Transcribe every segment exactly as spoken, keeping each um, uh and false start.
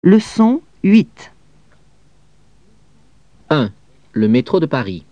Leçon huit. un. Le métro de Paris.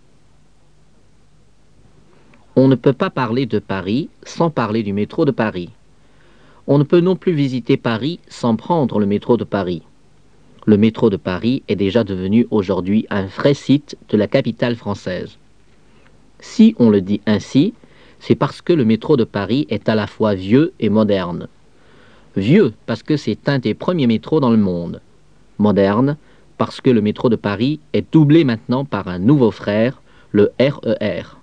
On ne peut pas parler de Paris sans parler du métro de Paris. On ne peut non plus visiter Paris sans prendre le métro de Paris. Le métro de Paris est déjà devenu aujourd'hui un vrai site de la capitale française. Si on le dit ainsi, c'est parce que le métro de Paris est à la fois vieux et moderne. Vieux parce que c'est un des premiers métros dans le monde. Moderne parce que le métro de Paris est doublé maintenant par un nouveau frère, le R E R.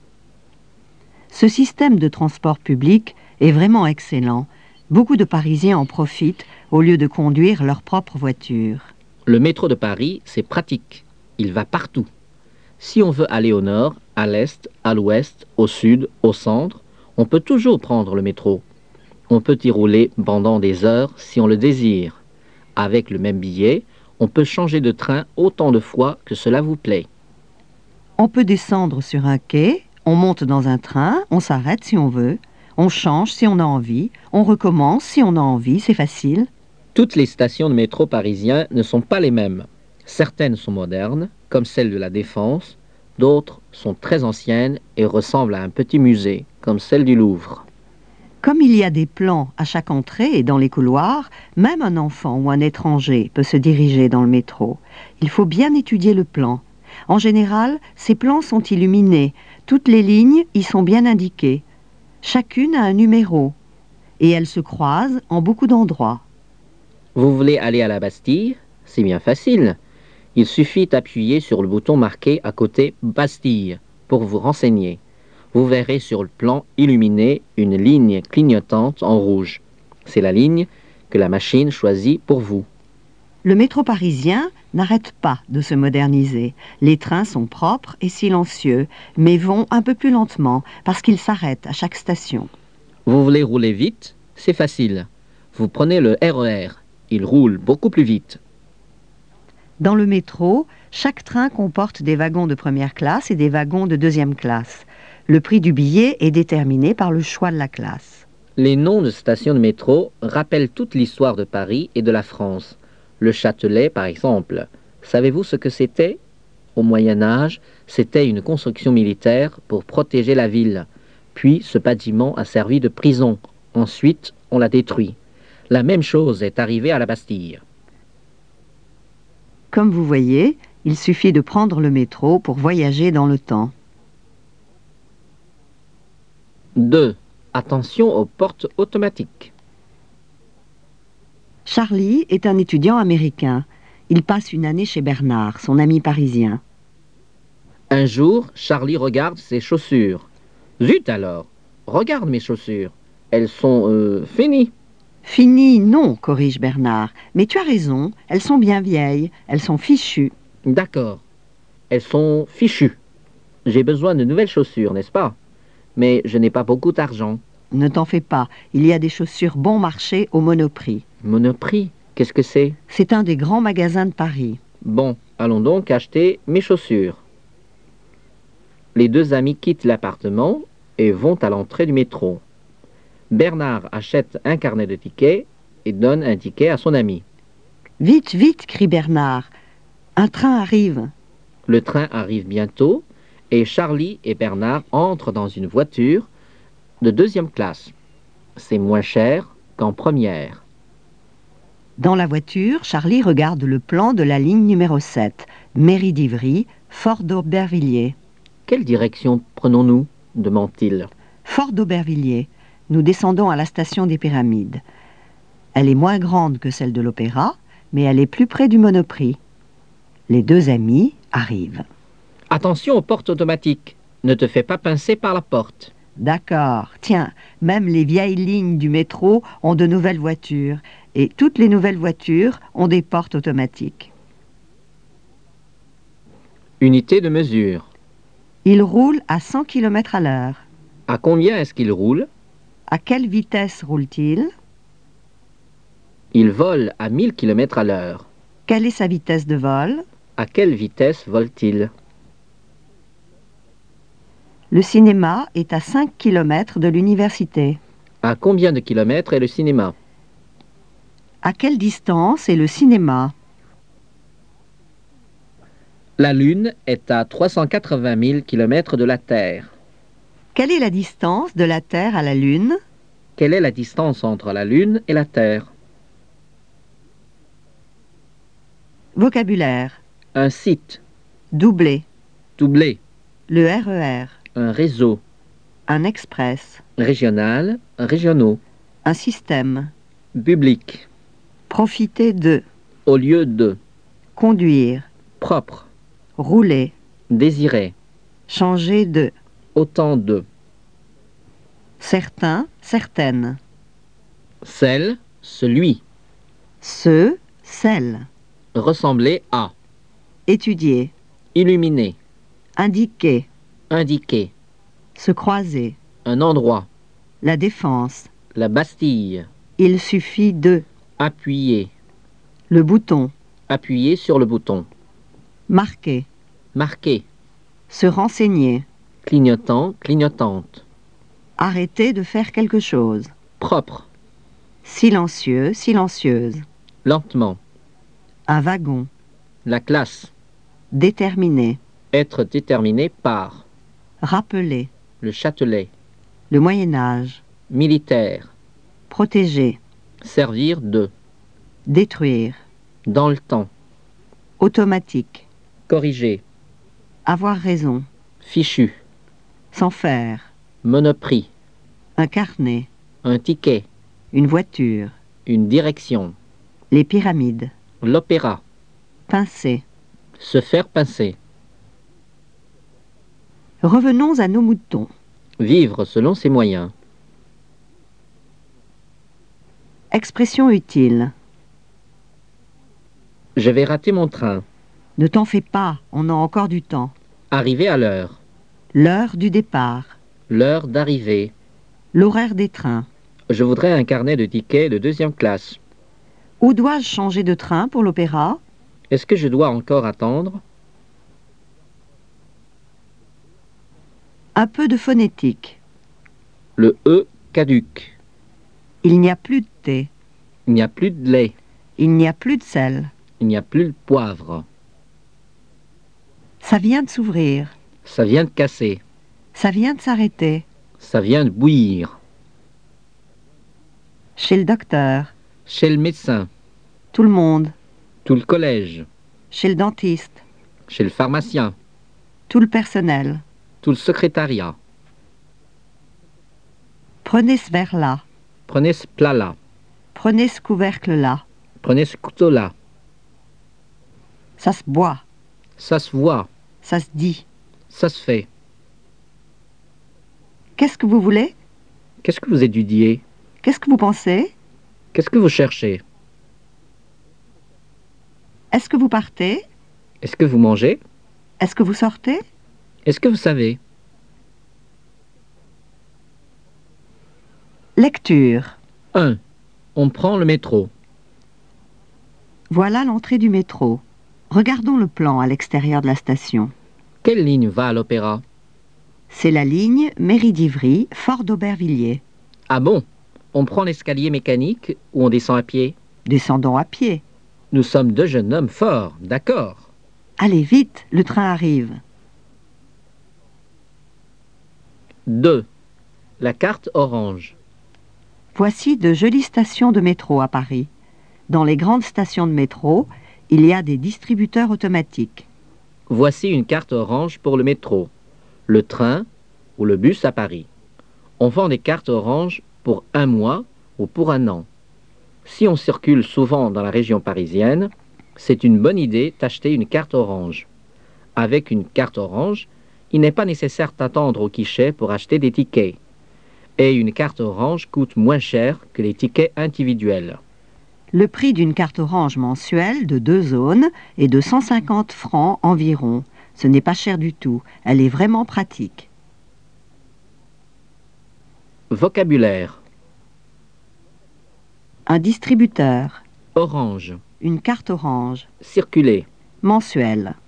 Ce système de transport public est vraiment excellent. Beaucoup de Parisiens en profitent au lieu de conduire leur propre voiture. Le métro de Paris, c'est pratique. Il va partout. Si on veut aller au nord, à l'est, à l'ouest, au sud, au centre, on peut toujours prendre le métro. On peut y rouler pendant des heures si on le désire. Avec le même billet, on peut changer de train autant de fois que cela vous plaît. On peut descendre sur un quai, on monte dans un train, on s'arrête si on veut, on change si on a envie, on recommence si on a envie, c'est facile. Toutes les stations de métro parisiens ne sont pas les mêmes. Certaines sont modernes, comme celle de la Défense, d'autres sont très anciennes et ressemblent à un petit musée, comme celle du Louvre. Comme il y a des plans à chaque entrée et dans les couloirs, même un enfant ou un étranger peut se diriger dans le métro. Il faut bien étudier le plan. En général, ces plans sont illuminés. Toutes les lignes y sont bien indiquées. Chacune a un numéro et elles se croisent en beaucoup d'endroits. Vous voulez aller à la Bastille? C'est bien facile. Il suffit d'appuyer sur le bouton marqué à côté Bastille pour vous renseigner. Vous verrez sur le plan illuminé une ligne clignotante en rouge. C'est la ligne que la machine choisit pour vous. Le métro parisien n'arrête pas de se moderniser. Les trains sont propres et silencieux, mais vont un peu plus lentement parce qu'ils s'arrêtent à chaque station. Vous voulez rouler vite? C'est facile. Vous prenez le R E R. Il roule beaucoup plus vite. Dans le métro, chaque train comporte des wagons de première classe et des wagons de deuxième classe. Le prix du billet est déterminé par le choix de la classe. Les noms de stations de métro rappellent toute l'histoire de Paris et de la France. Le Châtelet, par exemple. Savez-vous ce que c'était? Au Moyen Âge, c'était une construction militaire pour protéger la ville. Puis ce bâtiment a servi de prison. Ensuite, on l'a détruit. La même chose est arrivée à la Bastille. Comme vous voyez, il suffit de prendre le métro pour voyager dans le temps. deux. Attention aux portes automatiques. Charlie est un étudiant américain. Il passe une année chez Bernard, son ami parisien. Un jour, Charlie regarde ses chaussures. Zut alors! Regarde mes chaussures. Elles sont euh, finies. Fini, non, corrige Bernard. Mais tu as raison, elles sont bien vieilles, elles sont fichues. D'accord. Elles sont fichues. J'ai besoin de nouvelles chaussures, n'est-ce pas? Mais je n'ai pas beaucoup d'argent. Ne t'en fais pas, il y a des chaussures bon marché au Monoprix. Monoprix? Qu'est-ce que c'est? C'est un des grands magasins de Paris. Bon, allons donc acheter mes chaussures. Les deux amis quittent l'appartement et vont à l'entrée du métro. Bernard achète un carnet de tickets et donne un ticket à son ami. Vite, vite, crie Bernard. Un train arrive. Le train arrive bientôt et Charlie et Bernard entrent dans une voiture de deuxième classe. C'est moins cher qu'en première. Dans la voiture, Charlie regarde le plan de la ligne numéro sept, Mairie d'Ivry, Fort d'Aubervilliers. Quelle direction prenons-nous? Demande-t-il. Fort d'Aubervilliers. Nous descendons à la station des Pyramides. Elle est moins grande que celle de l'Opéra, mais elle est plus près du Monoprix. Les deux amis arrivent. Attention aux portes automatiques. Ne te fais pas pincer par la porte. D'accord. Tiens, même les vieilles lignes du métro ont de nouvelles voitures. Et toutes les nouvelles voitures ont des portes automatiques. Unité de mesure. Il roule à cent kilomètres à l'heure. À combien est-ce qu'il roule? À quelle vitesse roule-t-il? Il vole à mille kilomètres à l'heure. Quelle est sa vitesse de vol? À quelle vitesse vole-t-il? Le cinéma est à cinq kilomètres de l'université. À combien de kilomètres est le cinéma? À quelle distance est le cinéma? La Lune est à trois cent quatre-vingt mille kilomètres de la Terre. Quelle est la distance de la Terre à la Lune? Quelle est la distance entre la Lune et la Terre? Vocabulaire. Un site, Doubler. doublé, Le R E R. un réseau, Un express. régional, régionaux, Un système. public, Profiter de. au lieu de, Conduire. propre, Rouler. désiré, Changer de. autant de, Certains, certaines. celle, celui, Ceux, celles. ressembler à, Étudier. illuminé, Indiquer. indiqué, Se croiser. un endroit, La défense. la Bastille, Il suffit de. appuyer, Le bouton. appuyer sur le bouton, Marquer. marquer, Se renseigner. clignotant, clignotante, Arrêter de faire quelque chose. propre, Silencieux, silencieuse. lentement, Un wagon. la classe, Déterminé. être déterminé par, Rappeler. le Châtelet, Le Moyen-Âge. militaire, Protéger. servir de, Détruire. dans le temps, Automatique. corriger, Avoir raison. fichu, S'en faire. monoprix, Un carnet. un ticket, Une voiture. une direction, Les pyramides. l'opéra, Pincer. se faire pincer, Revenons à nos moutons. vivre selon ses moyens, Expression utile. je vais rater mon train, Ne t'en fais pas, on a encore du temps. arriver à l'heure, L'heure du départ. l'heure d'arrivée, L'horaire des trains. je voudrais un carnet de tickets de deuxième classe, Où dois-je changer de train pour l'opéra? est-ce que je dois encore attendre? Un peu de phonétique. Le E caduque, Il n'y a plus de thé. il n'y a plus de lait, Il n'y a plus de sel. il n'y a plus de poivre, Ça vient de s'ouvrir. ça vient de casser, Ça vient de s'arrêter. ça vient de bouillir, Chez le docteur. chez le médecin, Tout le monde. tout le collège, Chez le dentiste. chez le pharmacien, Tout le personnel. tout le secrétariat, Prenez ce verre-là. prenez ce plat-là, Prenez ce couvercle-là. prenez ce couteau-là, Ça se boit. ça se voit, Ça se dit. ça se fait. Qu'est-ce que vous voulez? Qu'est-ce que vous étudiez? Qu'est-ce que vous pensez? Qu'est-ce que vous cherchez? Est-ce que vous partez? Est-ce que vous mangez? Est-ce que vous sortez? Est-ce que vous savez? Lecture. un. On prend le métro. Voilà l'entrée du métro. Regardons le plan à l'extérieur de la station. Quelle ligne va à l'opéra? C'est la ligne Mairie-d'Ivry, Fort d'Aubervilliers. Ah bon? On prend l'escalier mécanique ou on descend à pied? Descendons à pied. Nous sommes deux jeunes hommes forts, d'accord. Allez vite, le train arrive. deux. La carte orange. Voici de jolies stations de métro à Paris. Dans les grandes stations de métro, il y a des distributeurs automatiques. Voici une carte orange pour le métro, le train ou le bus à Paris. On vend des cartes oranges pour un mois ou pour un an. Si on circule souvent dans la région parisienne, c'est une bonne idée d'acheter une carte orange. Avec une carte orange, il n'est pas nécessaire d'attendre au guichet pour acheter des tickets. Et une carte orange coûte moins cher que les tickets individuels. Le prix d'une carte orange mensuelle de deux zones est de cent cinquante francs environ. Ce n'est pas cher du tout. Elle est vraiment pratique. Vocabulaire. Un distributeur. Orange. Une carte orange. Circuler. Mensuelle.